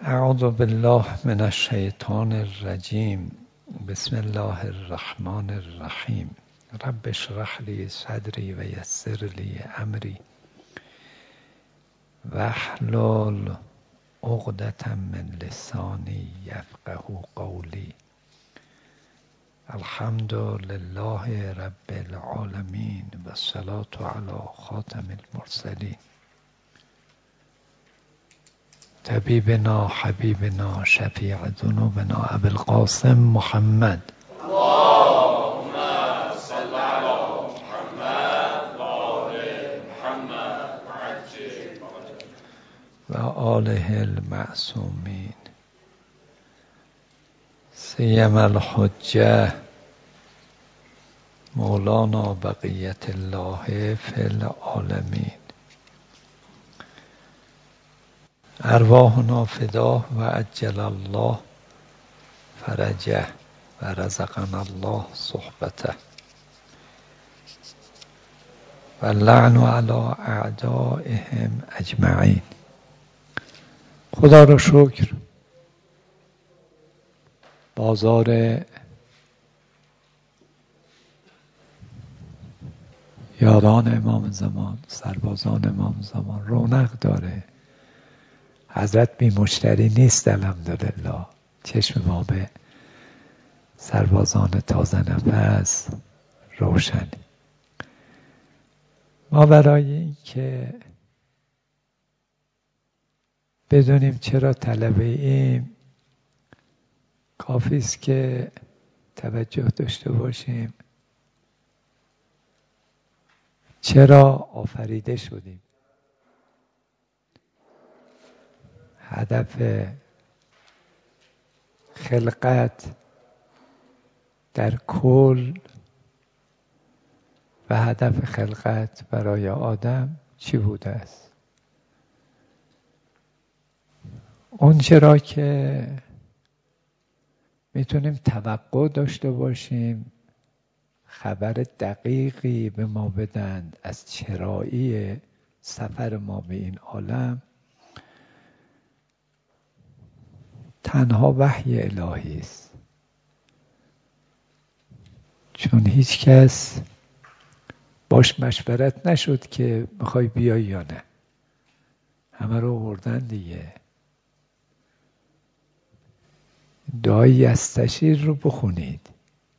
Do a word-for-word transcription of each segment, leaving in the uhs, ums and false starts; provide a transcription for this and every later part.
اعوذ بالله من الشیطان الرجیم. بسم الله الرحمن الرحیم. رب اشرح لی صدری و یسر لی امری واحلل عقدة من لسانی یفقهوا قولی. الحمد لله رب العالمین و الصلاة علی خاتم المرسلین طبیبنا حبیبنا شفیع ذنوبنا ابی القاسم محمد اللهم صل علی محمد و آل محمد وعجل و آله المعصومین سیما الحجه مولانا بقیت الله فی العالمین. ارواحنا فداه و عجل الله فرجه و رزقنا الله صحبته و لعن علی اعدائهم اجمعین. خدا را شکر، بازار یاران امام زمان، سربازان امام زمان رونق داره. حضرت بی مشتری نیست الحمدلله. چشم ما به سربازان تازه نفس روشن. ما برای این که بدونیم چرا طلبه ایم کافی است که توجه داشته باشیم چرا آفریده شدیم. هدف خلقت در کل و هدف خلقت برای آدم چی بوده است؟ اون چرا که میتونیم توقع داشته باشیم خبر دقیقی به ما بدند از چرایی سفر ما به این عالم، تنها وحی الهی است. چون هیچ کس باش مشورت نشد که میخوای بیای یا نه، همه رو آوردن دیگه. دعای یستشیر رو بخونید.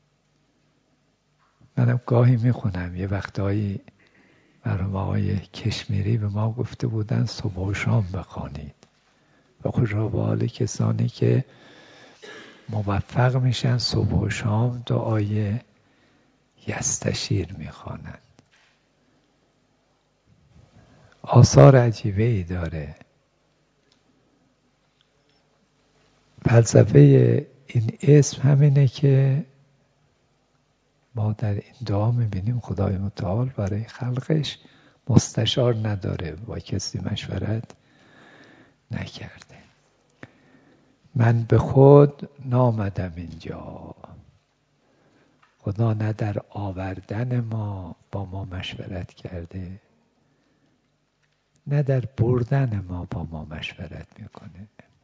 منم گاهی میخونم. یه وقتایی مرحوم آقای کشمیری به ما گفته بودن صبح و شام بخوانید. و خوشا به حال کسانی که موفق میشن صبح و شام دعای یستشیر میخوانند. آثار عجیبه ای داره. فلسفه این اسم همینه که ما در این دعا میبینیم خدای متعال برای خلقش مستشار نداره، با کسی مشورت نکرده. من به خود نامدم اینجا، خدا نه در آوردن ما با ما مشورت کرده نه در بردن ما با ما مشورت میکنه.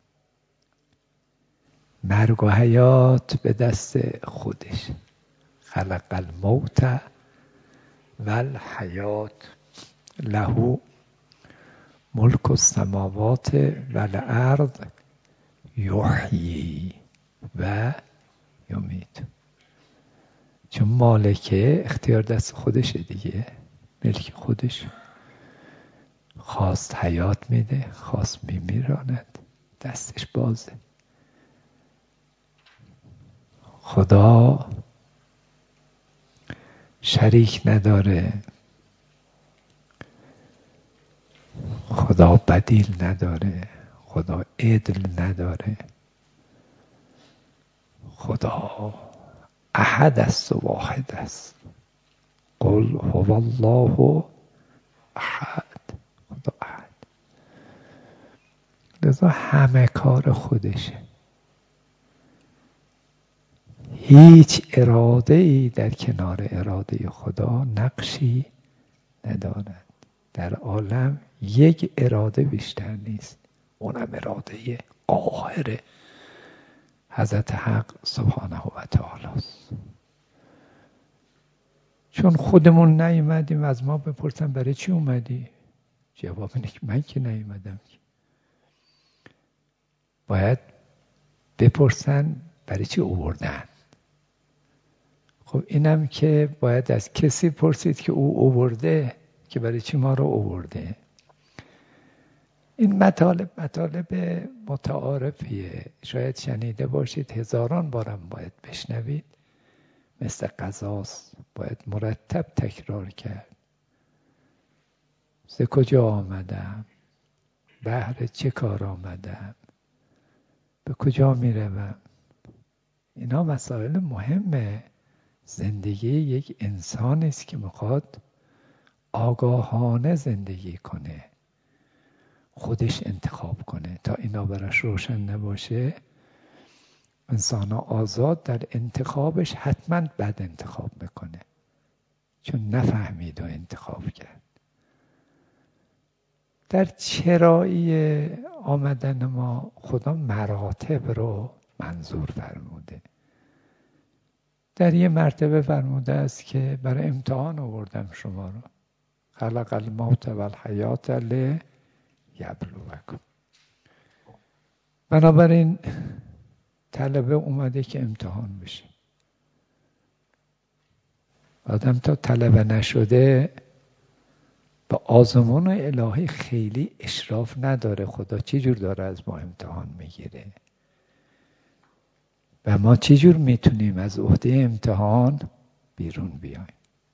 مرگ و حیات به دست خودش. خلق الموت و الحیات له ملک السماوات و الارض یحیی و یمیت. چون مالکه اختیار دست خودشه دیگه، ملک خودش. خواست حیات میده، خواست میمیراند، دستش بازه. خدا شریک نداره، خدا بدیل نداره، خدا عدل نداره. خدا احد است و واحد است. قل هو الله احد. خدا احد. لذا همه کار خودشه. هیچ اراده ای در کنار اراده خدا نقشی ندارد. در عالم یک اراده بیشتر نیست، اونم اراده قاهر حضرت حق سبحانه و تعالی است. چون خودمون نیومدیم از ما بپرسن برای چی اومدی؟ جواب اینه که من که نیومدم. باید بپرسن برای چی آوردن. خب اینم که باید از کسی پرسید که او آورده که برای چی ما رو آورده. این مطالب مطالب متعارفیه، شاید شنیده باشید، هزاران بارم باید بشنوید، مثل قضاست، باید مرتب تکرار کرد. ز کجا آمدم، بهر چه کار آمدم، به کجا میروم. اینا مسائل مهمه. زندگی یک انسانی است که میخواد آگاهانه زندگی کنه، خودش انتخاب کنه. تا اینا براش روشن نباشه، انسان آزاد در انتخابش حتما بد انتخاب میکنه، چون نفهمید و انتخاب کرد. در چرایی آمدن ما خدا مراتب رو منظور فرموده. در یه مرتبه فرموده است که برای امتحان آوردم شما رو. خلق الموت و الحیات لیبلوکم. بنابراین طلبه اومده که امتحان بشه. آدم تا طلبه نشده به آزمون الهی خیلی اشراف نداره. خدا چی جور داره از ما امتحان میگیره و ما چی جور میتونیم از عهده امتحان بیرون بیایم.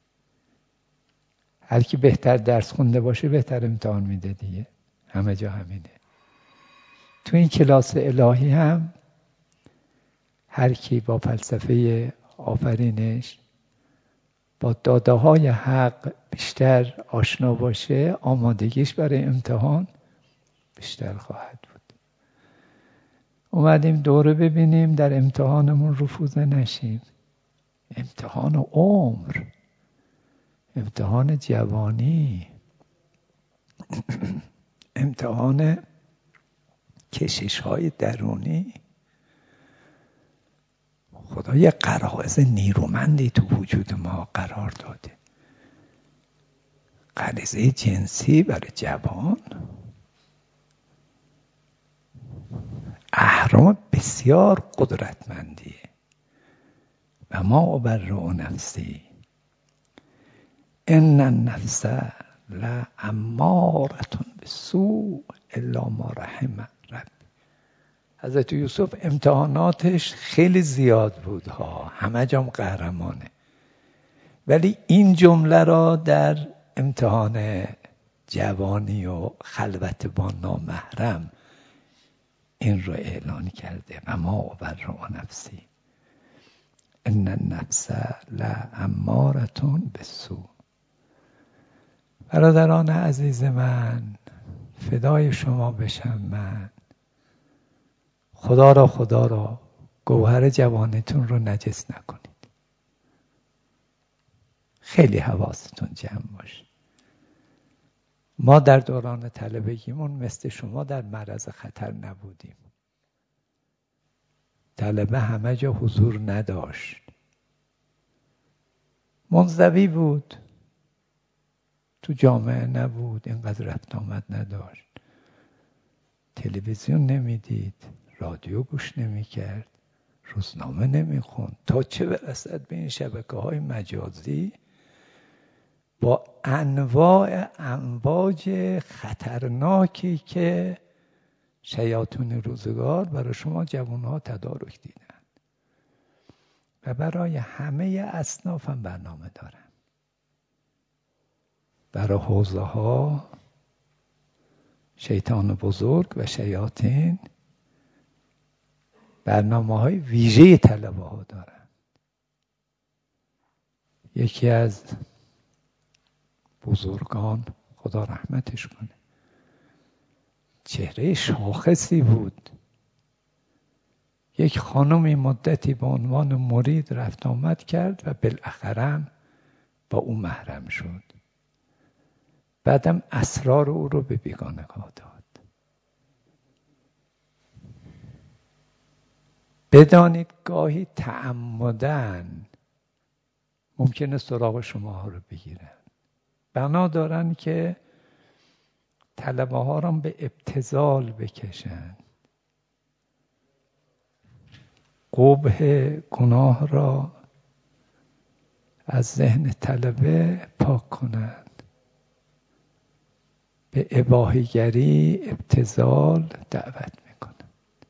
هر کی بهتر درس خونده باشه بهتر امتحان میده دیگه. همه جا همینه. تو این کلاس الهی هم هر کی با فلسفه آفرینش، با داده های حق بیشتر آشنا باشه، آمادگیش برای امتحان بیشتر خواهد بود. اومدیم دوره ببینیم در امتحانمون رفوزه نشیم. امتحان عمر، امتحان جوانی، امتحان کشش های درونی. خدا یه غرایز نیرومندی تو وجود ما قرار داده. غریزه جنسی برای جوان، اهرام بسیار قدرتمندیه. و ما ابرئ نفسی ان النفس لاماره بالسوء الا ما رحم ربی. حضرت یوسف امتحاناتش خیلی زیاد بود ها، همه جام قهرمانه، ولی این جمله را در امتحان جوانی و خلوت با نامحرم این رو اعلان کرده. و ما ابرئ نفسی ان النفس لاماره بالسوء. برادران عزیز من، فدای شما بشم من. خدا را خدا را گوهر جوانتون رو نجس نکنید. خیلی حواستون جمع باشه. ما در دوران طلبگیمون مثل شما در معرض خطر نبودیم. طلبه همه جا حضور نداشت. منزوی بود، تو جامعه نبود، اینقدر رفت آمد نداشت، تلویزیون نمیدید، رادیو گوش نمیکرد، روزنامه نمیخوند، تا چه برسد به این شبکه‌های مجازی با انواع امواج خطرناکی که شیاطین روزگار برای شما جوانها تدارک دیدن و برای همه اصناف هم برنامه دارن. برای حوزه ها شیطان بزرگ و شیاطین برنامه های ویژه طلبه ها دارن. یکی از بزرگان، خدا رحمتش کنه، چهره شاخصی بود. یک خانمی مدتی به عنوان مرید رفت آمد کرد و بالاخره با او محرم شد. بعدم اسرار او رو به بیگانگان داد. بدانید گاهی تعمدن ممکنه سراغ شما رو بگیرن، بنا دارن که طلبه ها رو به ابتذال بکشن، قبح گناه را از ذهن طلبه پاک کنند، به اباحیگری ابتذال دعوت میکنند.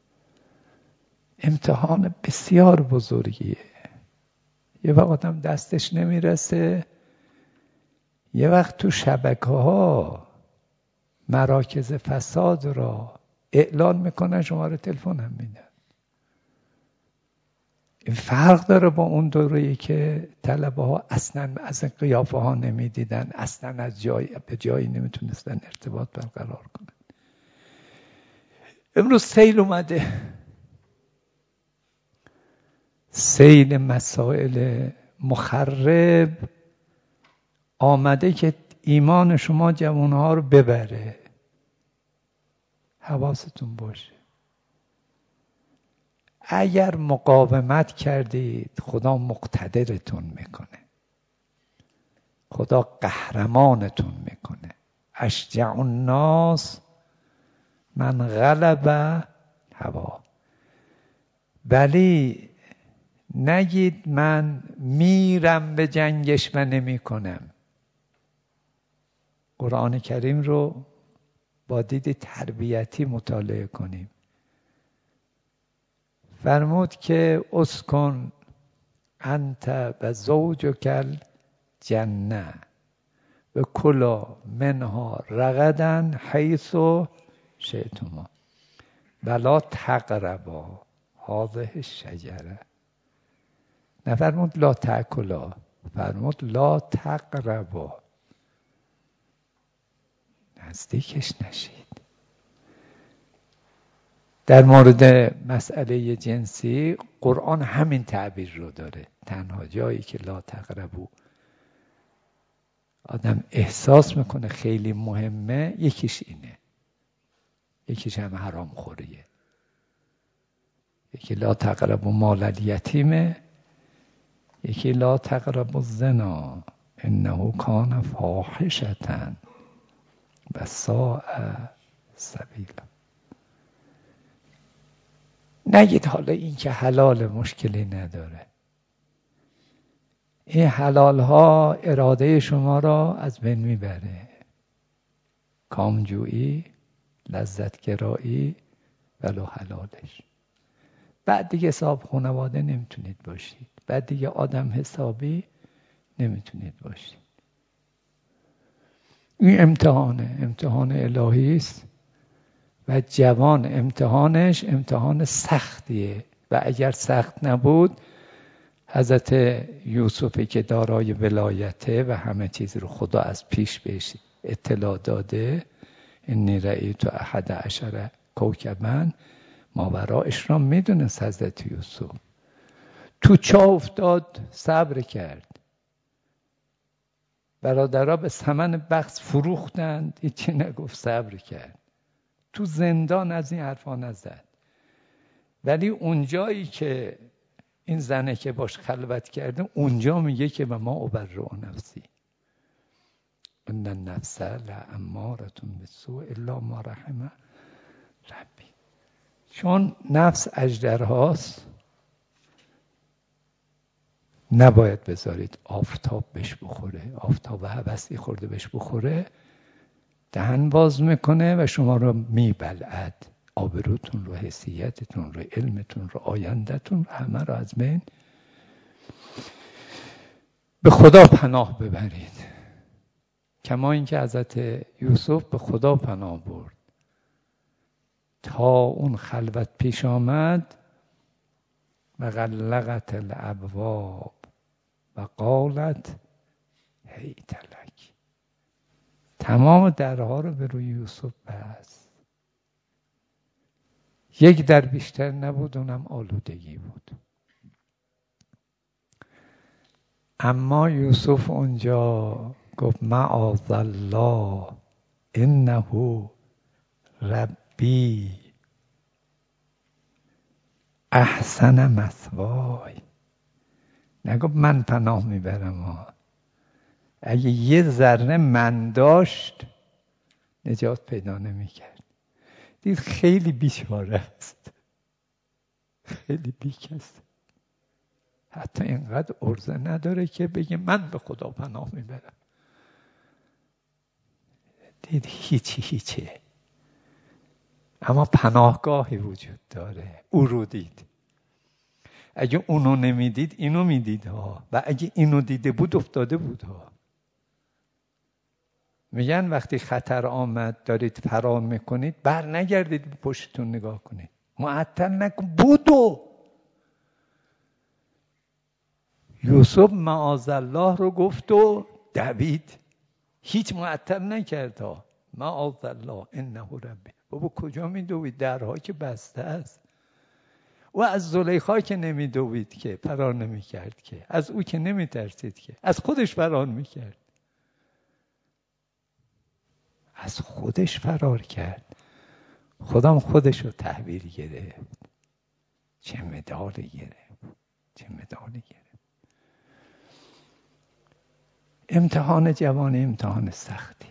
امتحان بسیار بزرگیه. یه وقت آدم دستش نمیرسه، یه وقت تو شبکه ها مراکز فساد را اعلان میکنن، شما رو تلفن هم میدن. این فرق داره با اون دوره‌ای که طلبه ها اصلا از قیافه ها نمیدیدن، اصلا از جای به جایی نمیتونستن ارتباط برقرار کنن. امروز سیل اومده، سیل مسائل مخرب آمده که ایمان شما جوانها رو ببره. حواستون باشه. اگر مقاومت کردید خدا مقتدرتون میکنه، خدا قهرمانتون میکنه. اشجع الناس من غلب هوا. ولی نگید من میرم به جنگش و نمی کنم. قرآن کریم رو با دید تربیتی مطالعه کنیم. فرمود که اسکن انت و زوجک الجنه و کلا منها رغدا حیث شئتما ولا تقربا هذه الشجره. نفرمود لا تأکلا، فرمود لا تقربا، نزدیکش نشید. در مورد مسئله جنسی قرآن همین تعبیر رو داره. تنها جایی که لا تقربو آدم احساس میکنه خیلی مهمه، یکیش اینه، یکیش هم حرام خوریه. یکی لا تقربو مال الیتیمه، یکی لا تقربو الزنا انه کان فاحشة و ساء سبیلا. نگید حالا این که حلال مشکلی نداره. این حلال ها اراده شما را از بین میبره. کامجویی، لذتگرایی، ولو حلالش. بعد دیگه صاحب خانواده نمیتونید باشید، بعد دیگه آدم حسابی نمیتونید باشید. این امتحانه، امتحان الهی است و جوان امتحانش امتحان سختیه. و اگر سخت نبود حضرت یوسفی که دارای ولایته و همه چیز رو خدا از پیش بهش اطلاع داده، انی رأیت احد عشر کوکبا، ماورایش را میدونست حضرت یوسف. تو چاه افتاد، صبر کرد. برادرها به ثمن بخس فروختند، هیچی نگفت، صبر کرد. تو زندان از این حرفا نزد. ولی اونجایی که این زنه که باش خلوت کرده، اونجا میگه که به ما ابرئ نفسی ان النفس لاماره بالسوء الا ما رحم ربی. چون نفس اژدرهاست، نباید بذارید آفتاب بهش بخوره. آفتاب هوسی خورده بهش بخوره، دهن باز میکنه و شما رو میبلعد. آبروتون رو، حیثیتتون رو، علمتون رو، آیندهتون رو، همه رو از بین. به خدا پناه ببرید. کما اینکه حضرت یوسف به خدا پناه برد. تا اون خلوت پیش آمد و غلقت الابواب و قالت هیت لک. تمام درها رو به روی یوسف بست. یک در بیشتر نبود، اونم آلودگی بود. اما یوسف اونجا گفت معاذ الله انه ربی. احسن مثوای، نگو من پناه میبرم ها. اگه یه ذره من داشت نجات پیدا نمیکرد. دید خیلی بیچاره است، خیلی بیکس، حتی اینقدر عرضه نداره که بگه من به خدا پناه میبرم. دید هیچی هیچه، اما پناهگاهی وجود داره. او رو دید. اگه اونو نمیدید اینو میدید ها، و اگه اینو دیده بود افتاده بود ها. میگن وقتی خطر آمد دارید فرار میکنید بر نگردید به پشتتون نگاه کنید، معطل نکن، بودو. یوسف معاذالله رو گفت و دوید، هیچ معطل نکرد ها. معاذالله انه ربی. بابا کجا میدوید؟ درها که بسته است. و از زلیخا که نمیدوید که فرار نمیکرد که، از او که نمیترسید که، از خودش فرار میکرد، از خودش فرار کرد. خودم خودش رو تحویل گرفت. چه مدالی گرفت، چه مدالی گرفت. امتحان جوانی امتحان سختی.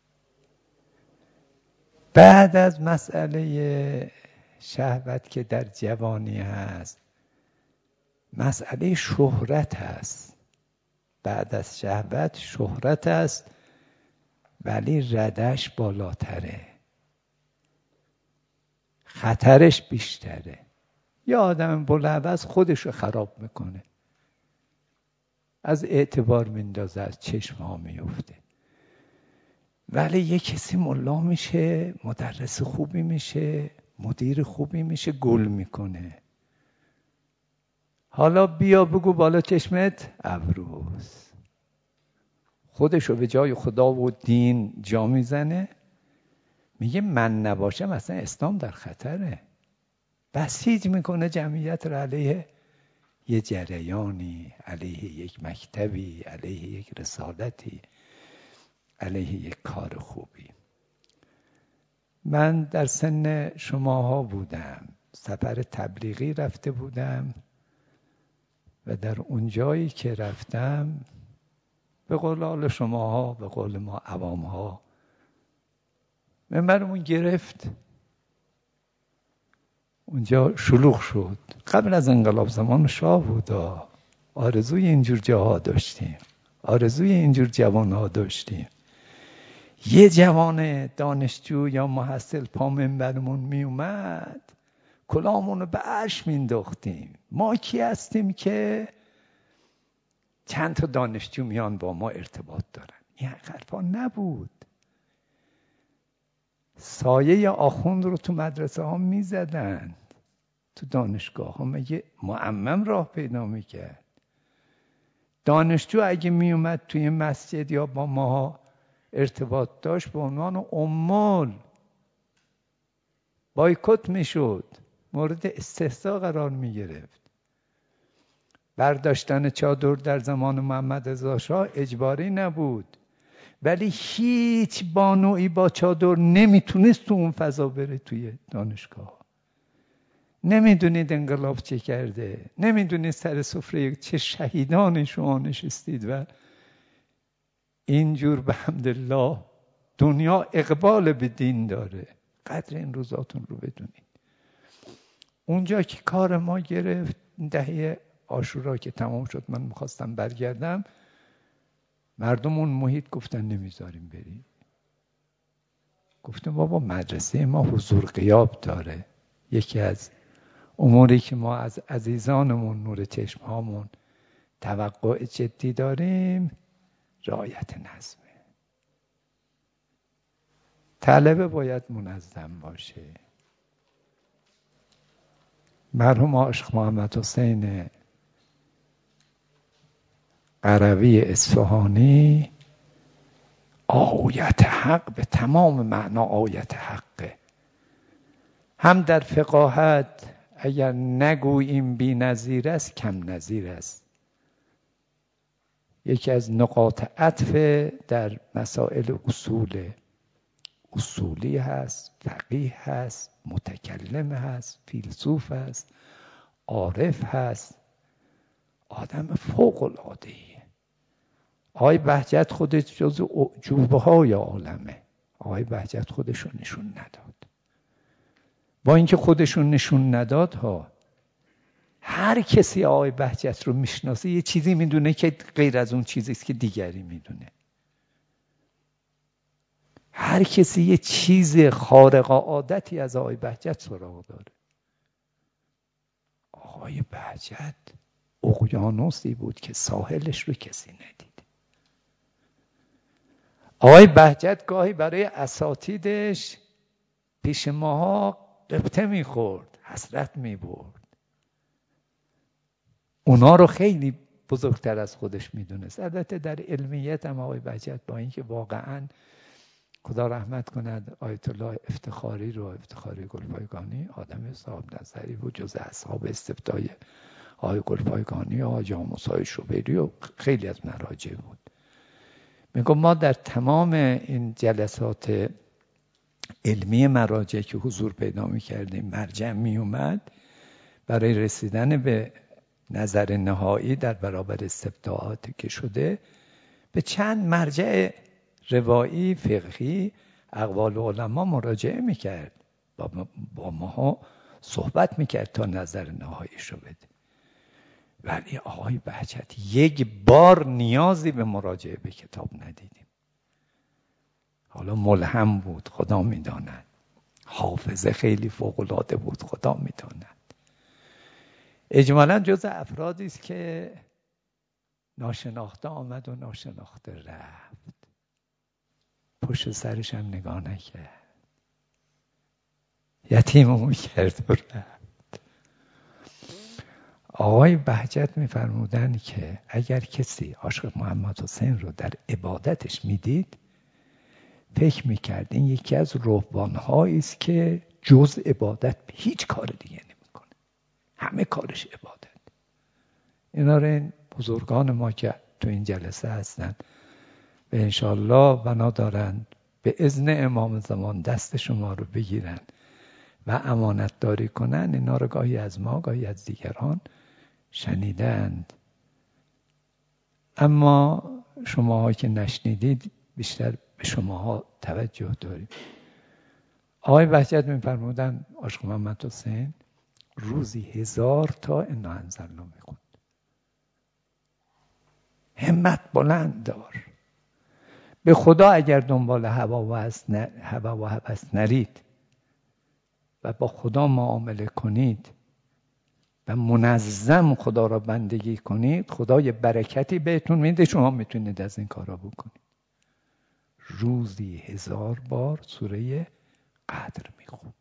بعد از مسئله شهوت که در جوانی هست، مسئله شهرت هست. بعد از شهوت شهرت هست، ولی ردش بالاتره، خطرش بیشتره. یه آدم بلعبز خودش رو خراب میکنه، از اعتبار میندازه، از چشم ها میفته. ولی یه کسی ملا میشه، مدرس خوبی میشه، مدیر خوبی میشه، گل میکنه. حالا بیا بگو بالا چشمت ابروست. خودشو به جای خدا و دین جا میزنه، میگه من نباشم اصلا اسلام در خطره. بسیج میکنه جمعیت رو علیه یه جریانی، علیه یک مکتبی، علیه یک رسالتی، علیه یک کار خوبی. من در سن شماها بودم، سفر تبلیغی رفته بودم و در اون جایی که رفتم، به قول حال شماها، به قول ما عوامها، منبرمون گرفت. اونجا شلوغ شد. قبل از انقلاب زمان شاه بودا. آرزوی اینجور جاها داشتیم، آرزوی اینجور جوانها داشتیم. یه جوان دانشجو یا محصل پا منبرمون می اومد، کلامونو به عرش مینداختیم. ما کی هستیم که چند تا دانشجو میان با ما ارتباط دارن؟ این حرفا نبود. سایه آخوند رو تو مدرسه ها میزدن، تو دانشگاه ها مگه معمم راه پیدا میکرد؟ دانشجو اگه میومد توی مسجد یا با ما ارتباط داشت، به عنوان عمال بایکوت میشد، مورد استهزا قرار میگرفت. برداشتن چادر در زمان محمد رضا شاه اجباری نبود، ولی هیچ بانویی با چادر نمیتونست تو اون فضا بره توی دانشگاه. نمیدونید انقلاب چه کرده، نمیدونید سر سفره چه شهیدان شما نشستید و اینجور به حمدالله دنیا اقبال به دین داره. قدر این روزاتون رو بدونید. اونجا که کار ما گرفت، دهه عاشورا که تمام شد، من میخواستم برگردم، مردم اون محیط گفتن نمیذاریم بری. گفتم بابا مدرسه ما حضور غیاب داره. یکی از اموری که ما از عزیزانمون، نور چشمهامون توقع جدی داریم، رعایت نظمه. طلبه باید منظم باشه. مرحوم عاشق محمد حسین قروی اصفهانی آیت حق، به تمام معنا آیت حقه. هم در فقاهت اگر نگوییم بی نظیر است، کم نظیر است. یکی از نقاط عطف در مسائل اصول اصولی هست، فقیه هست، متکلم هست، فیلسوف هست. عارف هست، آدم فوق العاده‌ایه. آقای بهجت خودش جز عجوبه های عالمه. آقای بهجت خودشون نشون نداد. با اینکه خودشون نشون نداد ها، هر کسی آقای بهجت رو میشناسه یه چیزی میدونه که غیر از اون چیزیست که دیگری میدونه. هر کسی یه چیز خارق عادتی از آقای بهجت سراغ داره. آقای بهجت اقیانوسی بود که ساحلش رو کسی ندید. آقای بهجت گاهی برای اساتیدش پیش ماها قبطه میخورد، حسرت میبرد. اونا رو خیلی بزرگتر از خودش میدونست. البته در علمیت هم آقای بهجت با اینکه واقعاً خدا رحمت کند آیت الله افتخاری رو، افتخاری گلپایگانی، آدم صاحب نظری بود، جز اصحاب استفتای آقای گلپایگانی و حاجی موسی شوبری و خیلی از مراجع بود. میگم ما در تمام این جلسات علمی مراجع که حضور پیدا میکردیم، مرجع میومد برای رسیدن به نظر نهایی در برابر استفتاءاتی که شده به چند مرجع روایی، فقهی، اقوال علما مراجعه میکرد، با, با ماها صحبت میکرد تا نظر نهاییش رو بده. ولی آقای بهجت یک بار نیازی به مراجعه به کتاب ندیدیم. حالا ملهم بود، خدا میداند. حافظه خیلی فوق‌العاده بود، خدا میداند. اجمالاً جز افرادی است که ناشناخته آمد و ناشناخته رفت. پشت سرش هم نگاه نکرد. یتیممون کرد و رفت. آقای بهجت می‌فرمودند که اگر کسی عاشق محمد حسین رو در عبادتش میدید، فکر می‌کرد این یکی از رهبان‌هایی است که جز عبادت هیچ کار دیگه نمی‌کنه. همه کارش عبادت. اینا رو این بزرگان ما که تو این جلسه هستن و انشالله بنا دارن به اذن امام زمان دست شما رو بگیرن و امانت داری کنن، اینا رو گاهی از ما گاهی از دیگران شنیدند. اما شماها که نشنیدید بیشتر به شماها توجه داریم. آقای بهجت می‌فرمودن عاشق محمد حسین روزی هزار تا انا انزلنا میخوند. همت بلند دار. به خدا اگر دنبال هوا و هوا و هوس نرید و با خدا معامله کنید و منظم خدا را بندگی کنید، خدا یه برکتی بهتون میده، شما میتونید از این کارا بکنید. روزی هزار بار سوره قدر میخوند.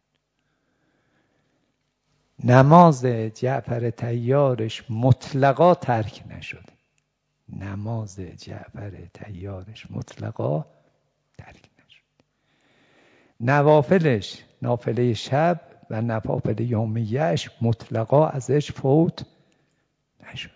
نماز جعفر طیارش مطلقا ترک نشده. نماز جعفر طیارش مطلقا ترک نشد. نوافلش، نافله شب و نوافل یومیه‌اش مطلقا ازش فوت نشده.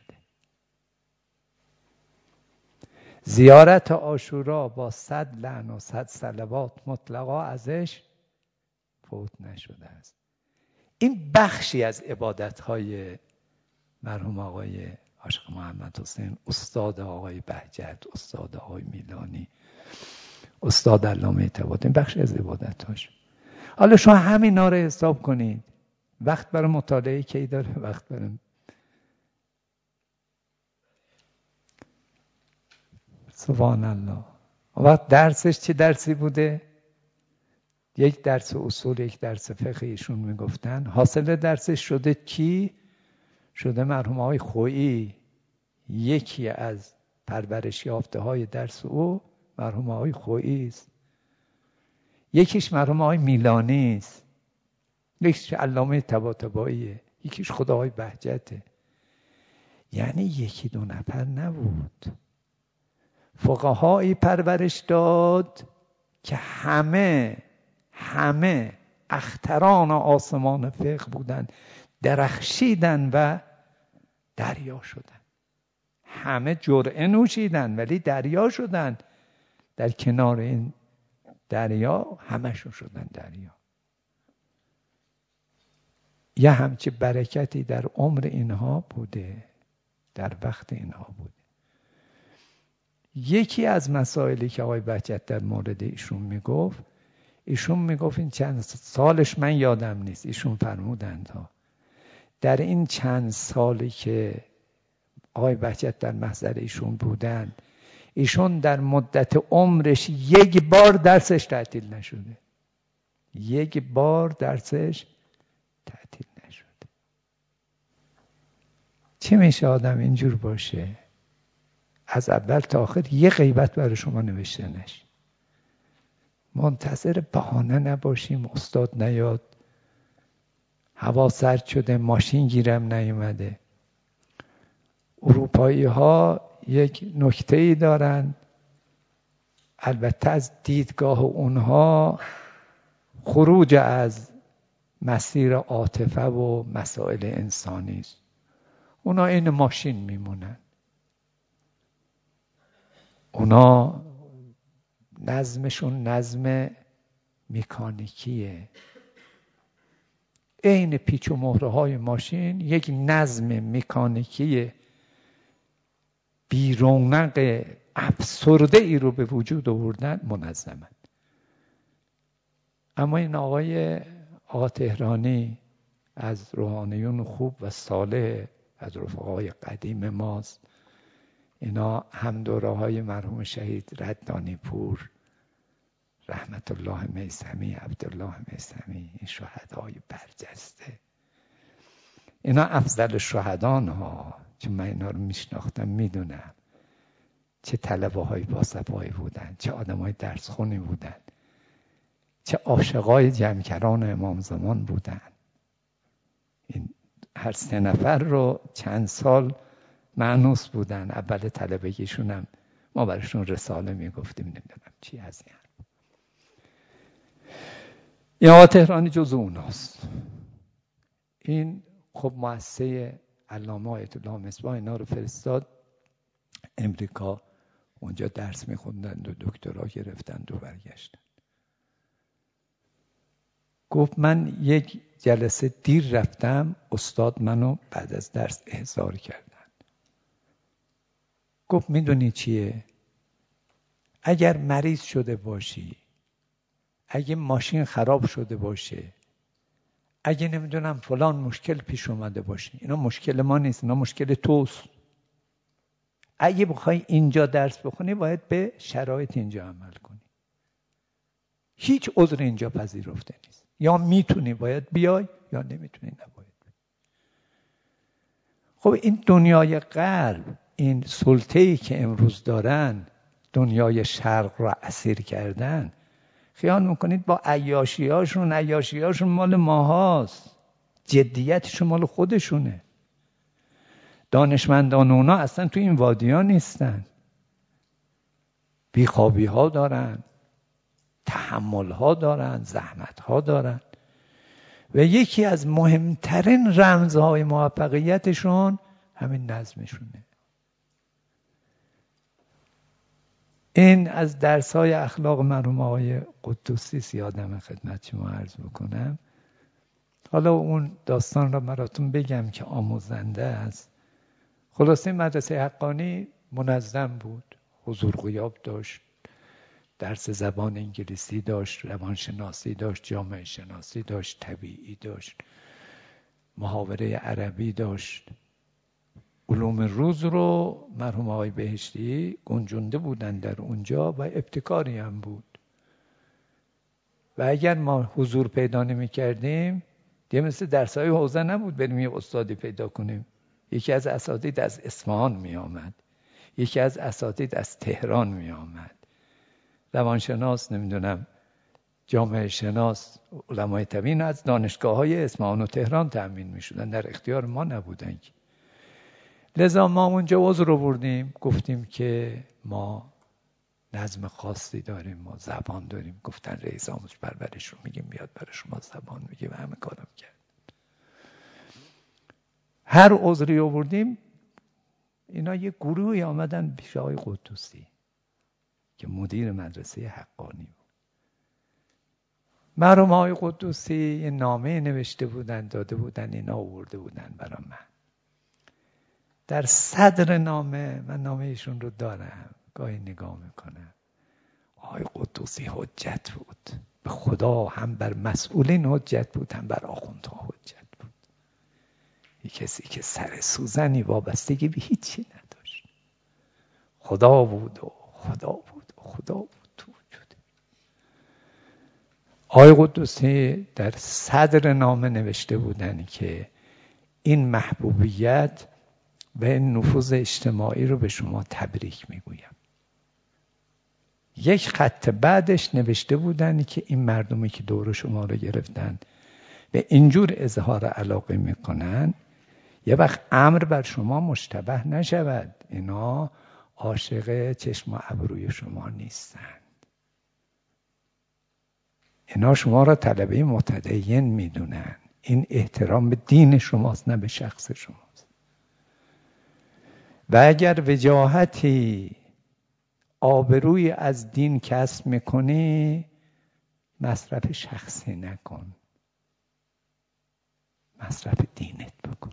زیارت عاشورا با صد لعن و صد صلوات مطلقا ازش فوت نشده است. این بخشی از عبادت‌های مرحوم آقای عاشق محمد حسین، استاد آقای بهجت، استاد آقای میلانی، استاد علامه طباطبایی، بخش از عبادت‌هاش. حالا شما همینا رو حساب کنید. وقت برای مطالعه کی داره؟ وقت برای سبحان الله. وقت درسش چه درسی بوده؟ یک درس اصول، یک درس فقه ایشون میگفتن. حاصل درسش شده کی؟ شده مرحوم آقای خویی. یکی از پرورش یافته های درس او مرحوم آقای خویی است. یکیش مرحوم آقای میلانی است. یکیش علامه طباطباییه. یکیش خدا آقای بهجته. یعنی یکی دو نفر نبود. فقهایی پرورش داد که همه همه اختران آسمان فقه بودن، درخشیدن و دریا شدن. همه جرعه نوشیدن ولی دریا شدن. در کنار این دریا همشون شدن دریا. یه همچی برکتی در عمر اینها بوده، در وقت اینها بوده. یکی از مسائلی که آقای بهجت در مورد ایشون میگفت، ایشون میگفت این چند سالش من یادم نیست، ایشون فرمودند ها در این چند سالی که آقای بهجت در محضر ایشون بودن، ایشون در مدت عمرش یک بار درسش تعطیل نشده، یک بار درسش تعطیل نشده. چه میشه آدم اینجور باشه از اول تا آخر یه غیبت برای شما نوشته نشه؟ منتظر بهانه نباشیم استاد نیاد، هوا سرد شده ماشین گیرم نیومده. اروپایی ها یک نکته‌ای دارن، البته از دیدگاه اونها خروج از مسیر عاطفه و مسائل انسانی است. اونا این ماشین میمونن، اونا نظمشون نظم مکانیکیه، عین پیچ و مهره های ماشین یک نظم مکانیکی بی‌رونق افسرده ای رو به وجود آوردن، منظمن. اما این آقای آقا تهرانی از روحانیون خوب و صالح، از رفقای قدیم ماست. اینا هم دوره های مرحوم شهید ردانی پور، رحمت الله میثمی، عبدالله میثمی، این شهدای برجسته، اینا افضل شهدان ها، چون من اینا رو میشناختم میدونم چه طلبه های باصفایی بودن، چه آدم های درس خونی بودن، چه عاشقای جمکران امام زمان بودن. این هر سه نفر رو چند سال مأنوس بودن. اول طلبگیشون هم ما براشون رساله میگفتیم، نمیدونم چی از این. این آقا تهرانی جز اوناست. این خب مؤسسه علامه آیت الله مصباح اینا رو فرستاد امریکا، اونجا درس میخوندند و دکترا گرفتند و برگشتن. گفت من یک جلسه دیر رفتم، استاد منو بعد از درس احضار کردن. گفت میدونی چیه؟ اگر مریض شده باشی، اگه ماشین خراب شده باشه، اگه نمیدونم فلان مشکل پیش اومده باشه، اینا مشکل ما نیست، اینا مشکل توست. اگه بخوای اینجا درس بخونی باید به شرایط اینجا عمل کنی. هیچ عذر اینجا پذیرفته نیست. یا میتونی باید بیای، یا نمیتونی نباید. خب این دنیای غرب، این سلطه‌ای که امروز دارن، دنیای شرق را اسیر کردن، خیال میکنید با عیاشیاشون، عیاشیاشون مال ماهاست، جدیتشون مال خودشونه. دانشمندان اونا اصلا تو این وادی‌ها نیستن، بیخوابی ها دارن، تحمل ها دارن، زحمت ها دارن. و یکی از مهمترین رمزهای موفقیتشون همین نظمشونه. این از درس‌های اخلاق مرحوم آقای قدوسی یادم خدمت شما عرض بکنم. حالا اون داستان را براتون بگم که آموزنده است. خلاصه مدرسه حقانی منظم بود، حضور غیاب داشت، درس زبان انگلیسی داشت، روانشناسی داشت، جامعه شناسی داشت، طبیعی داشت، محاوره عربی داشت. علوم روز رو مرحوم آقای بهشتی گنجونده بودن در اونجا و ابتکاری هم بود. و اگر ما حضور پیدا نمی کردیم دیگه مثل درس‌های حوزه نبود بریم یه استادی پیدا کنیم. یکی از اساتید از اصفهان می آمد، یکی از اساتید از تهران می آمد، روانشناس، نمیدونم جامعه شناس، علمای طبیعی از دانشگاه‌های اصفهان و تهران تأمین می شدن، در اختیار ما نبودن. لذا ما اونجا عذر آوردیم، گفتیم که ما نظم خاصی داریم، ما زبان داریم. گفتن رئیس آموزش پرورش رو میگیم بیاد برای شما زبان میگه و همه کارم کرد. هر عذری آوردیم، اینا یه گروهی آمدن پیش آقای قدوسی که مدیر مدرسه حقانی بود. مرحوم آقای قدوسی یه نامه نوشته بودن، داده بودن، اینا آورده بودن برای من. در صدر نامه، من نامه ایشون رو دارم، گاهی نگاه میکنم، آقای قدوسی حجت بود. به خدا هم بر مسئولین حجت بود، هم بر آخوندها حجت بود. یه کسی که سر سوزنی وابستگی به هیچی نداشت. خدا بود و خدا بود و خدا بود تو وجود. آقای قدوسی در صدر نامه نوشته بودن که این محبوبیت و این نفوذ اجتماعی رو به شما تبریک میگویم. یک خط بعدش نوشته بودن که این مردمی که دور شما رو گرفتن به اینجور اظهار علاقه میکنن، یه وقت امر بر شما مشتبه نشود، اینا عاشق چشم و ابروی شما نیستند، اینا شما را طلبه متدین میدونن، این احترام به دین شماست نه به شخص شماست. و اگر وجاهتی آبروی از دین کسب میکنی، مصرف شخصی نکن، مصرف دینت بکن.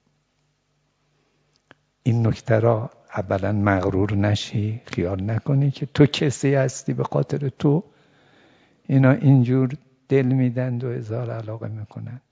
این نکته را اولا مغرور نشی، خیال نکنی که تو کسی هستی به خاطر تو اینا اینجور دل میدند و اظهار علاقه میکنند.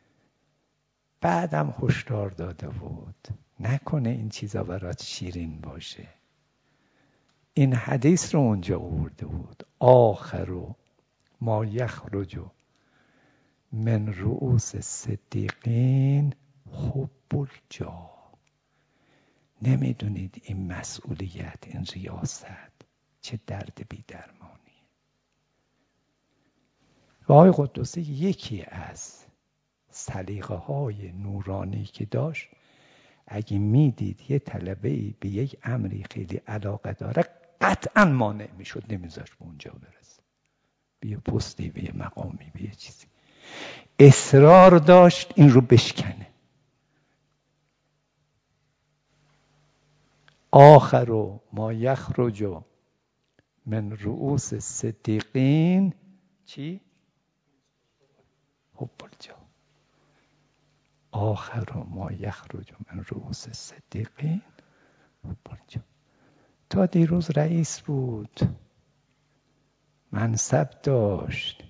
بعدم هشدار داده بود نکنه این چیزا برات شیرین باشه. این حدیث رو اونجا آورده بود، آخر ما یخرج من رؤوس صدیقین حب الجاه. نمیدونید این مسئولیت، این ریاست چه درد بی درمانیه. و آقای قدوسی یکی از سلیقه های نورانی که داشت، اگه میدید یه طلبه‌ای به یک امری خیلی علاقه داره، قطعا مانع میشد، نمیذاشت به اونجا برسه، به یه پستی، به یه مقامی، به یه چیزی. اصرار داشت این رو بشکنه. آخر ما یخرج من رؤوس صدیقین چی؟ حب الجاه. آخر ما یخرج من رؤوس صدیقین حب الجاه. تا دیروز رئیس بود، منصب داشت،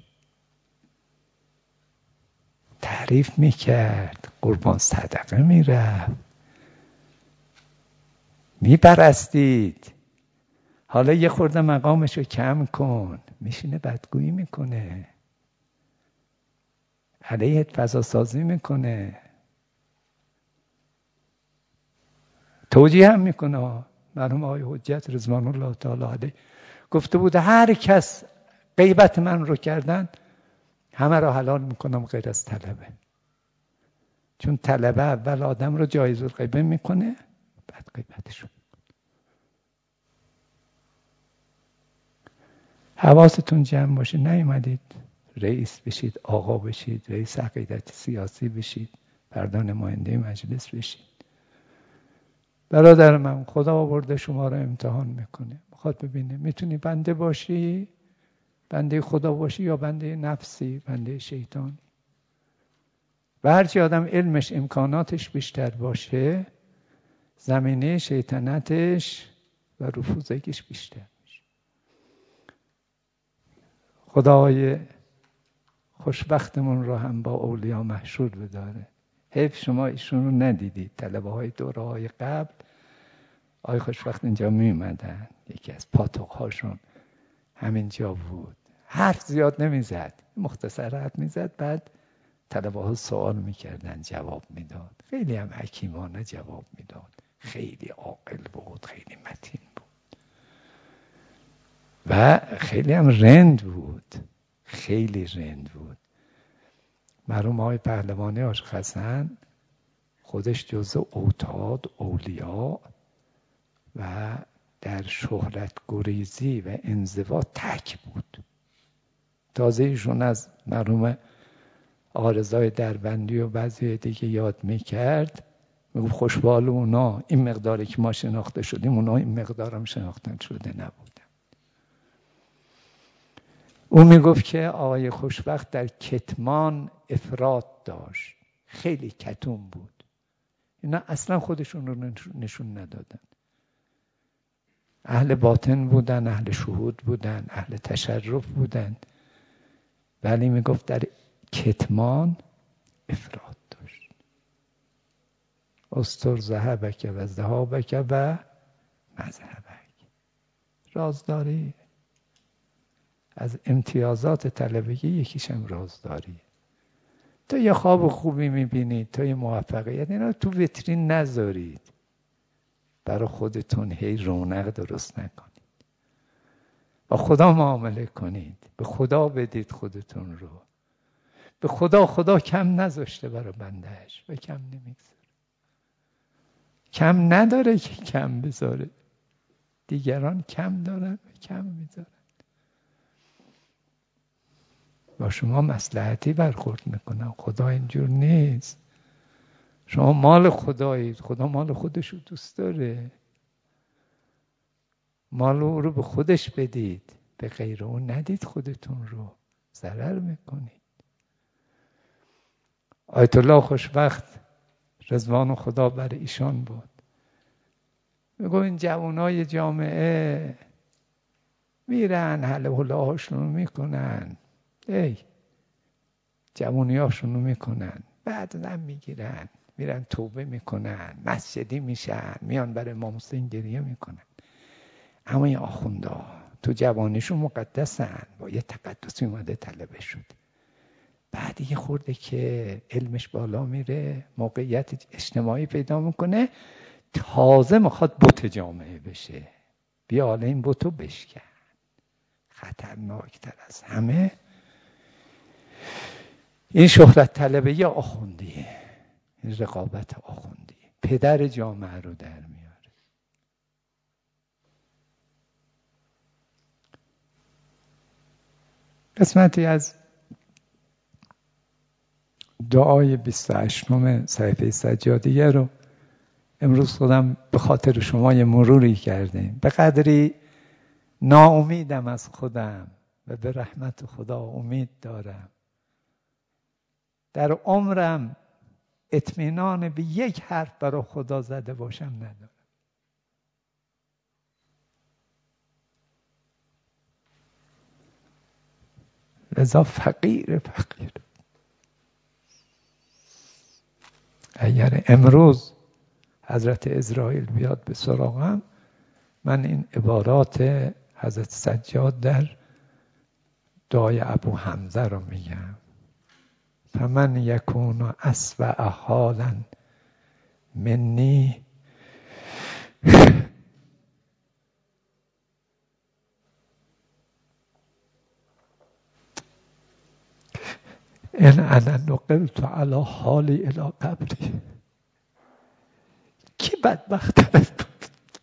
تعریف میکرد، قربان صدقه میرفت، میپرستید. حالا یه خورده مقامشو کم کن، میشینه بدگویی میکنه، علیهت فضا سازی میکنه، توجیه هم میکنه. مرحوم آقای حجت رضوان الله تعالی علیه گفته بود هر کس غیبت من رو کردن همه را حلال میکنم غیر از طلبه. چون طلبه اول آدم رو جایز الغیبه میکنه، بعد غیبتشو. حواستون جمع باشه، نیومدید رئیس بشید، آقا بشید، رئیس عقیدت سیاسی بشید، فردا نماینده مجلس بشید. برادر من، خدا آورده شما رو امتحان میکنه، میخواد ببینه میتونی بنده باشی، بنده خدا باشی، یا بنده نفسی، بنده شیطانی. و هرچی آدم علمش، امکاناتش بیشتر باشه، زمینه شیطنتش و رفوزگیش بیشتر میشه. خدای خوشبختمون رو هم با اولیا محشور بداره. حیف شما ایشون رو ندیدید. طلبه های دوره های قبل آقای خوشبخت اینجا میومدن، یکی از پاتوق هاشون همینجا بود. حرف زیاد نمیزد، مختصر حرف میزد، بعد طلبه ها سوال میکردن جواب میداد، خیلی هم حکیمانه جواب میداد، خیلی عاقل بود، خیلی متین بود و خیلی هم رند بود، خیلی رند بود. مرحوم آقای پهلوانی عاشق حسن خودش جزء اوتاد اولیا و در شهرت گریزی و انزوا تک بود. تازه ایشون از مرحوم آقا رضای دربندی و بعضی دیگه یاد میکرد، میگو خوشبال اونا این مقداری که ما شناخته شدیم اونا این مقدار هم شناختن شده نبودن. او میگفت که آقای خوشبخت در کتمان افراط داشت، خیلی کتوم بود. اینا اصلا خودشون رو نشون ندادن. اهل باطن بودن، اهل شهود بودن، اهل تشرف بودن، ولی میگفت در کتمان افراط داشت. استر ذهبک و ذهابک و مذهبک. رازداری از امتیازات طلبگی یکیشم رازداری. تا یه خواب خوبی میبینید، تا یه موفقیت، اینا تو ویترین نذارید، برای خودتون هی رونق درست نکنید. با خدا معامله کنید، به خدا بدید خودتون رو. به خدا خدا کم نذاشته برای بندهش و کم نمیگذاره. کم نداره که کم بذاره. دیگران کم دارن و کم میذارن. با شما مصلحتی برخورد میکنن. خدا اینجور نیست. شما مال خدایید، خدا مال خودش رو دوست داره. مال او رو به خودش بدید، به غیر اون ندید، خودتون رو ضرر میکنید. آیت الله خوشبخت رضوان خدا بر ایشان بود، میگو این جوانای جامعه میرن حل حلهاشون رو میکنن، ای جوانی هاشون رو میکنن، بعد دم میگیرن، میرن توبه میکنن، مسجدی میشن، میان برای امام حسین گریه میکنن. اما این آخوندا تو جوانیشون مقدسن، با یه تقدسی اومده طلبه شد. بعد یه خورده که علمش بالا میره، موقعیت اجتماعی پیدا میکنه، تازه میخواد بت جامعه بشه. بیا حالا این بتو بشکن. خطرناکتر از همه این شهرت طلبی آخوندیه، این رقابت آخوندی پدر جامعه رو در میاره. قسمتی از دعای بیست و هشتم صحیفه سجادیه رو امروز خودم به خاطر شما یه مروری کردیم. به قدری ناامیدم از خودم و به رحمت خدا امید دارم. در عمرم اطمینان به یک حرف برای خدا زده باشم ندارم. لذا فقیر فقیر اگر امروز حضرت عزرائیل بیاد به سراغم، من این عبارات حضرت سجاد در دعای ابو حمزه رو میگم. فمن یکون اسوأ حالا منی ان انا نقلت علی حالی الی قبری. کی بدبخت‌تر از تو؟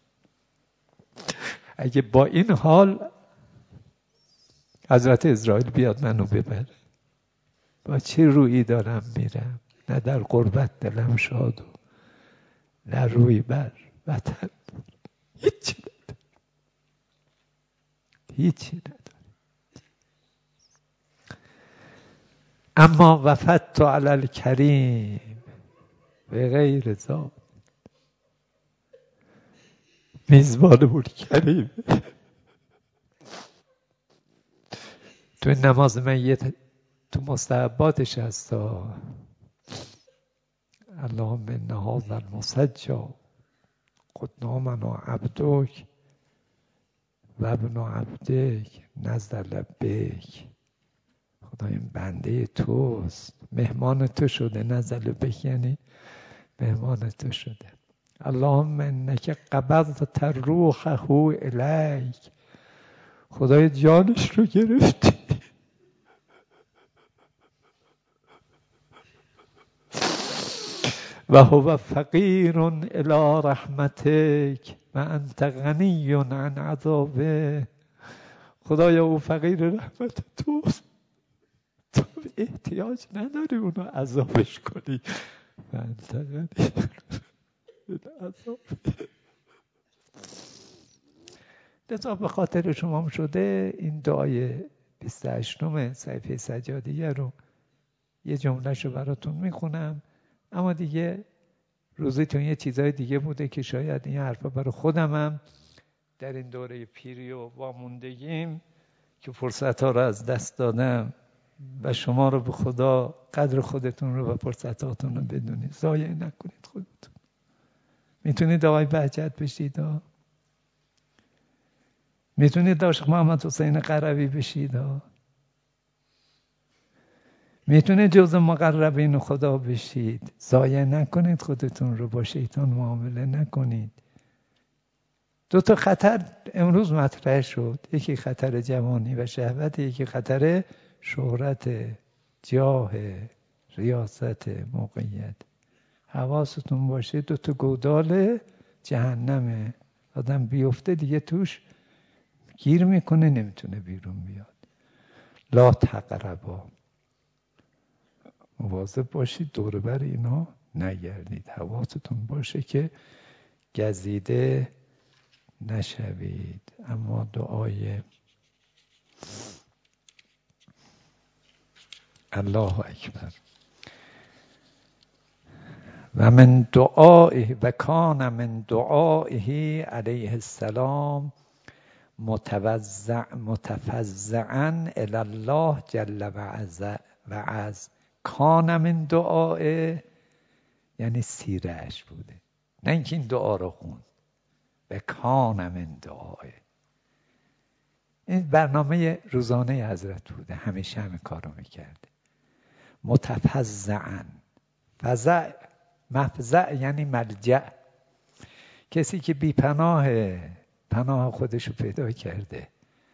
اگه با این حال حضرت عزرائیل بیاد منو ببره، با چه رویی دارم میرم؟ نه در غربت دلم شاد و نه روی بر وطن، هیچی نداره، هیچی نداره. اما وفدت علی الکریم به غیر ذات. میزبانمون کریم. تو نماز میت تو مستحباتش هستا اللهم ان هذا المسجى قد نامنا عبدک و ابن عبدک نزل لبیک. خدا این بنده توست، مهمان تو شده. نزل بک یعنی مهمان تو شده. اللهم انک قبضت روحه الیک. خدای جانش رو گرفتی. و هو فقیر الی رحمتک و انت غنی عن عذابه. خدایا او فقیر رحمت توست، تو احتیاج نداری اونو عذابش کنی. و انت غنی عن عذابه. لذا به خاطر شما شده این دعای بیست و هشتم صحیفه سجادیه رو یه جملهشو براتون میخونم، اما دیگه روزیتون یه چیزای دیگه بوده که شاید این حرفا برای خودمم در این دوره پیری و واموندگیم که فرصت ها رو از دست دادم و شما رو به خدا قدر خودتون رو و فرصتاتون رو بدونید، ضایع نکنید خودتون. میتونید آقای بهجت بشید ها، میتونید داشت محمد حسین قروی بشید ها، میتونید جز مقربین خدا بشید. ضایع نکنید خودتون رو، با شیطان معامله نکنید. دو تا خطر امروز مطرح شد، یکی خطر جوانی و شهوت، یکی خطر شهرت، جاه، ریاست، موقعیت. حواستون باشه دو تا گودال جهنمه، آدم بیفته دیگه توش گیر میکنه، نمیتونه بیرون بیاد. لا تقربا، مواظب باشید دور بر اینا نگردید، حواستون باشه که گزیده نشوید. اما دعای الله اکبر و من دعائه و کان من دعائه علیه السلام متوزع متفزعا الی الله جل و عز و عز. کان من دعائه یعنی سیرهش بوده، نه اینکه این دعا رو خون. و کان من دعائه، این برنامه روزانه حضرت بوده، همیشه همین کارو میکرده. متفزعا، فزع مفزع یعنی ملجأ، کسی که بی پناه، پناه خودشو پیدا کرده،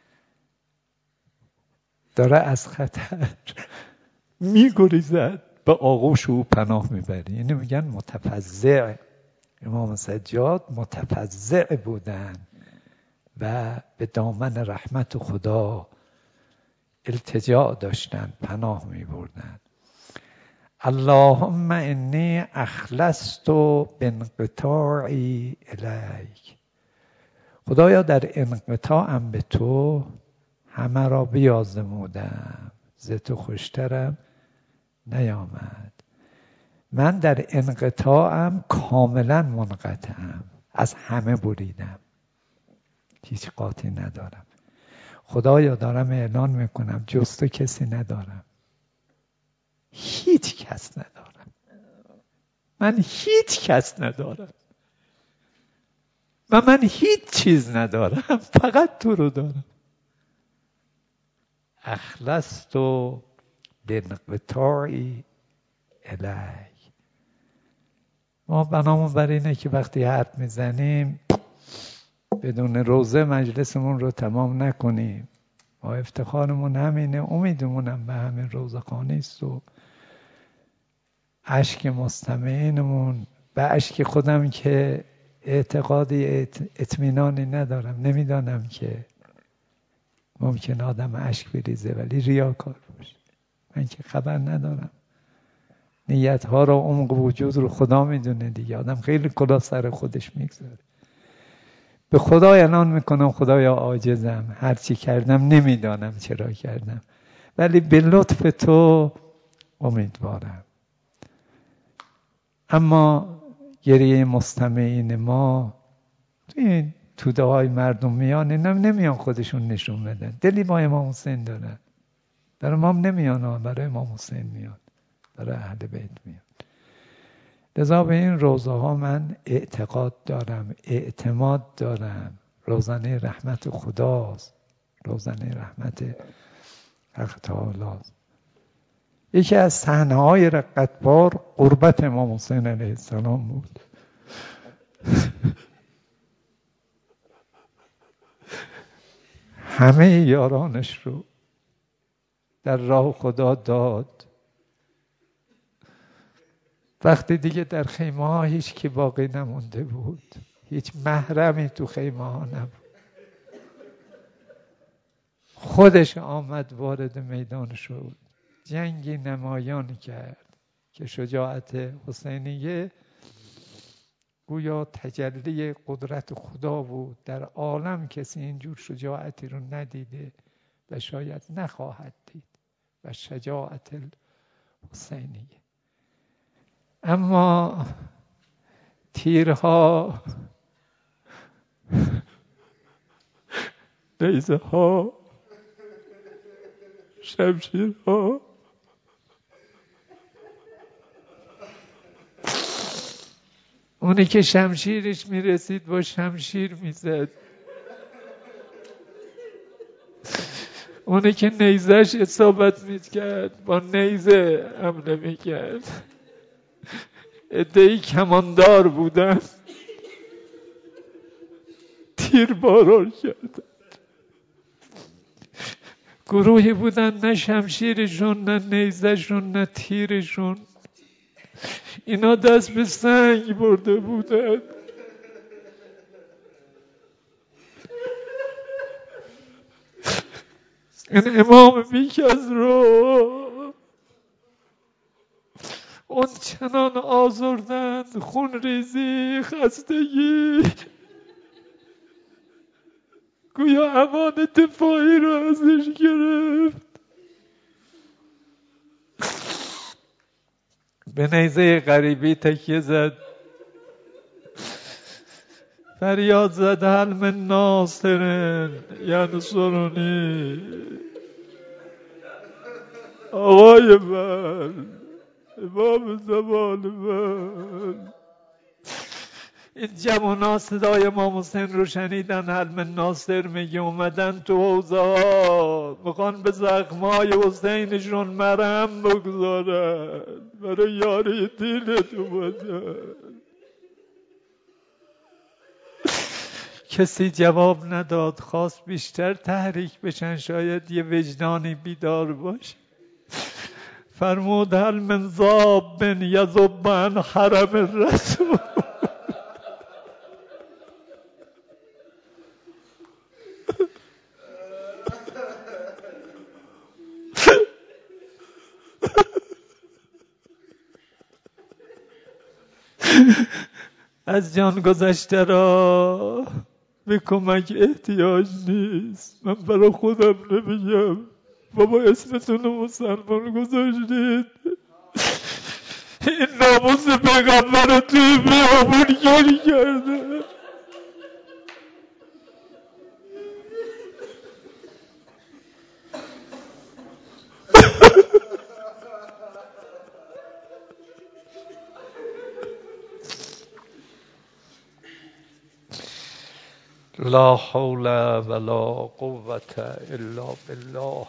داره از خطر میگریزد، به آغوش او پناه میبره، یعنی میگن متفزع. امام سجاد متفزع بودن و به دامن رحمت خدا التجا داشتن، پناه می بردن. اللهم انی اخلصت بانقطاعی الیک. خدایا در انقطاعم به تو همه را بیازمودم، ز تو خوشترم نیامد. من در انقطاعم کاملا منقطعم، از همه بریدم، هیچ قاطی ندارم. خدایا دارم اعلان میکنم جز تو کسی ندارم، هیچ کس ندارم، من هیچ کس ندارم و من هیچ چیز ندارم، فقط تو رو دارم. اخلصت بانقطاعی الیک. ما بنامون بر اینه که وقتی حرف میزنیم بدون روزه مجلسمون رو تمام نکنیم. ما افتخارمون همینه، امیدمونم به همین روزه خانی است و اشک مستمعینمون به اشک خودم که اعتقادی اطمینانی ندارم، نمیدانم که ممکن آدم اشک بریزه ولی ریاکار باشه، من که خبر ندارم. نیتها رو، عمق وجود رو خدا میدونه دیگه، آدم خیلی کلا سر خودش میگذاره. به خدا اعلان میکنم خدایا عاجزم، هر چی کردم نمیدانم چرا کردم، ولی به لطف تو امیدوارم. اما گریه مستمعین ما این توده های مردم میان، اینا نمیان خودشون نشون بدن، دلی با امام حسین دارن، برای امام نمیان، برای امام حسین میان، برای اهل بیت میان. لذا به این روزه ها من اعتقاد دارم، اعتماد دارم. روزانه رحمت خداست، روزانه رحمت حق تعالی. یکی از صحنه های رقتبار قربت امام حسین علیه السلام بود. همه یارانش رو در راه خدا داد. وقتی دیگه در خیمه ها هیچ کی باقی نمونده بود، هیچ محرمی تو خیمه ها نبود، خودش آمد وارد میدان شد، جنگی نمایان کرد که شجاعت حسینیه گویا تجلی قدرت خدا بود. در عالم کسی اینجور شجاعتی رو ندیده، و شاید نخواهد دید و شجاعت الحسینیه. اما تیرها، نیزه ها، شمشیرها اونی که شمشیرش میرسید با شمشیر میزد، اونی که نیزش اصابت میکرد با نیزه حمله میکرد. عده‌ای کماندار بودن، تیر باران کردن. گروهی بودن نه شمشیرشون نه نیزشون نه تیرشون، اینا دست به سنگ برده بودن. این امام بیکس رو اون چنان آزردند، خون ریزی، خستگی، گویا امان دفاعی رو ازش گرفت. به نیزه غریبی تکیه زد، فریاد زد هل من ناصر ینصرنی. آقای من، امام زمان من. این جوونا صدای امام حسین رو شنیدن، هل من ناصر میگه، اومدن تو حوزه ها میخوان به زخمای حسینشون مرهم بگذارن، برای یاری دینت اومدن. کسی جواب نداد، خواست بیشتر تحریک بشن، شاید یه وجدانی بیدار باشه. فرمود هل من ذاب یذب عن حرم الرسول. از جان گذشته را به کمک احتیاج نیست. من برای خودم نمیگم، بابا اسمتون رو مسلمان گذاشتید، این ناموس پیغمبر توی بیابون گری کرده. لا حول ولا قوة الا بالله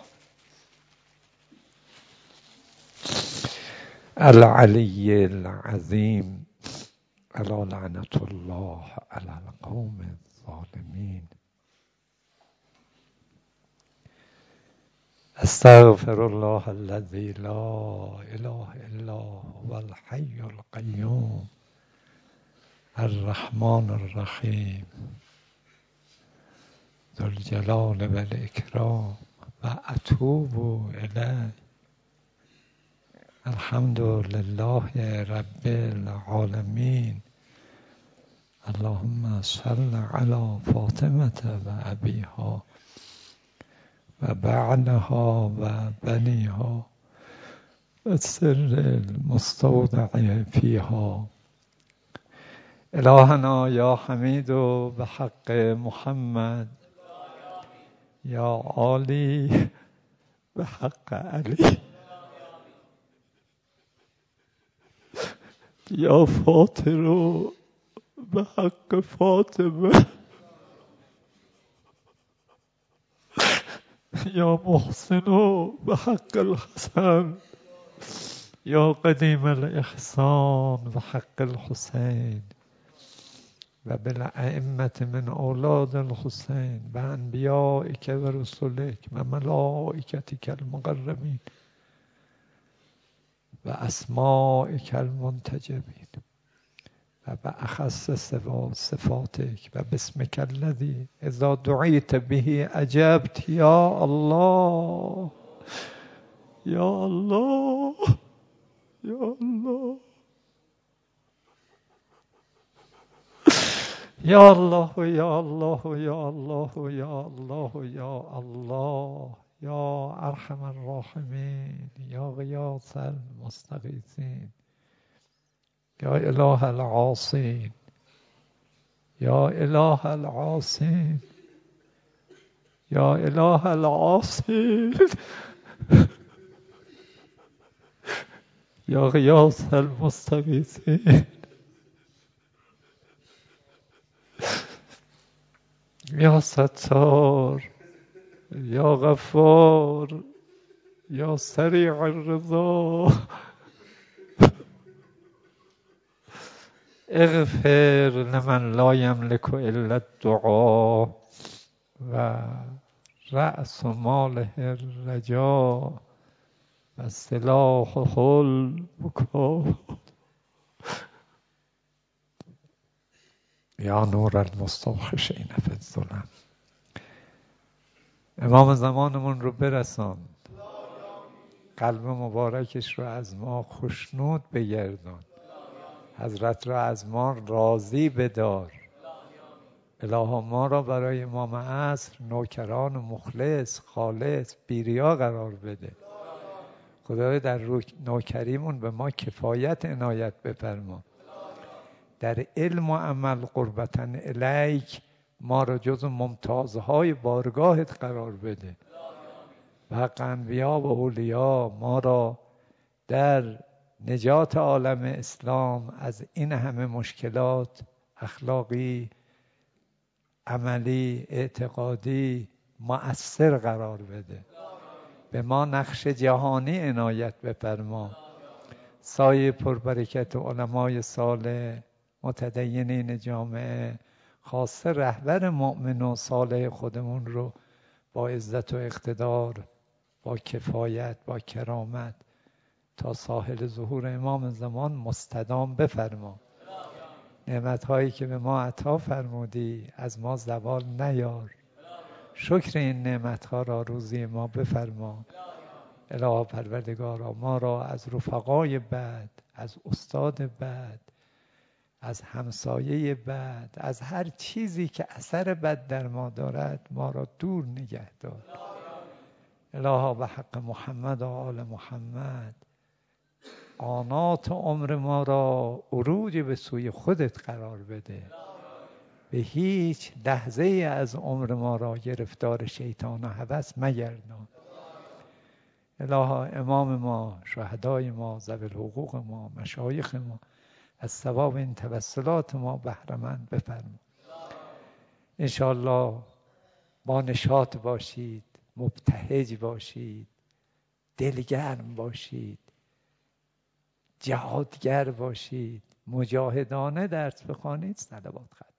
العلی العظیم. الا لعنة الله علی القوم الظالمین. استغفر الله الذي لا اله الا هو الحي القيوم الرحمن الرحیم ذو الجلال والاکرام و اتوب الیه. الحمد لله رب العالمین. اللهم صل على فاطمة و ابیها و بعلها و بنیها و السر المستودع فیها. الهنا یا حمید به حق محمد، یا عالی به حق علی، یا فاطر به حق فاطمه، یا محسن به حق الحسن، یا قدیم الاحسان به حق الحسین و بالائمة من اولاد الحسین و انبیائک و رسولک و ملائکتک المقربین و اسمائک المنتجبین و بأخص صفاتک و باسمک الذی اذا دعیت به اجبت. یا الله یا الله یا الله یا الله یا الله یا الله یا الله یا الله یا ارحم الراحمین، یا غیاث المستغیثین، یا اله العاصین، یا اله العاصین، یا اله العاصین، یا غیاث المستغیثین، یا ستار، یا غفار، یا سریع الرضا، اغفر لمن لا یملک الا الدعا و رأس ماله الرجا و سلاحه البکا. یا نور المستوحشین فی الظلم. امام زمانمون رو برسان، قلب مبارکش رو از ما خشنود بگردان، حضرت را از ما راضی بدار. الها ما را برای امام عصر نوکران و مخلص خالص بیریا قرار بده. خدای در نوکریمون به ما کفایت عنایت بفرما. در علم و عمل قربتاً الیک ما را جز ممتازهای بارگاهت قرار بده. و حق انبیا و اولیا ما را در نجات عالم اسلام از این همه مشکلات اخلاقی، عملی، اعتقادی مؤثر قرار بده. به ما نقش جهانی عنایت بفرما. سایه پربرکت علمای صالح، متدینین جامعه، خاصه رهبر مؤمن و صالح خودمون رو با عزت و اقتدار، با کفایت، با کرامت تا ساحل ظهور امام زمان مستدام بفرما. نعمت‌هایی که به ما عطا فرمودی از ما زوال نیار. شکر این نعمت‌ها را روزی ما بفرما. الها پروردگارا ما را از رفقای بد، از استاد بد، از همسایه بد، از هر چیزی که اثر بد در ما دارد ما را دور نگه دار. الها به حق محمد و آل محمد آنات عمر ما را عروج به سوی خودت قرار بده. به هیچ لحظه از عمر ما را گرفتار شیطان و هوس مگردان. الها امام ما، شهدای ما، ذوی الحقوق ما، مشایخ ما از ثواب این توسلات ما بهره مند بفرما. انشاءالله با نشاط باشید، مبتهج باشید، دلگرم باشید، جهادگر باشید، مجاهدانه درس بخوانید، صلوات خواهد.